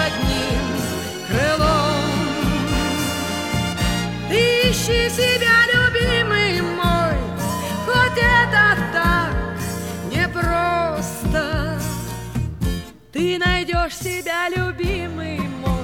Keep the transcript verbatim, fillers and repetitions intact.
одним крылом. Ты ищи себя, любимый мой, хоть это так непросто. Ты найдешь себя, любимый мой,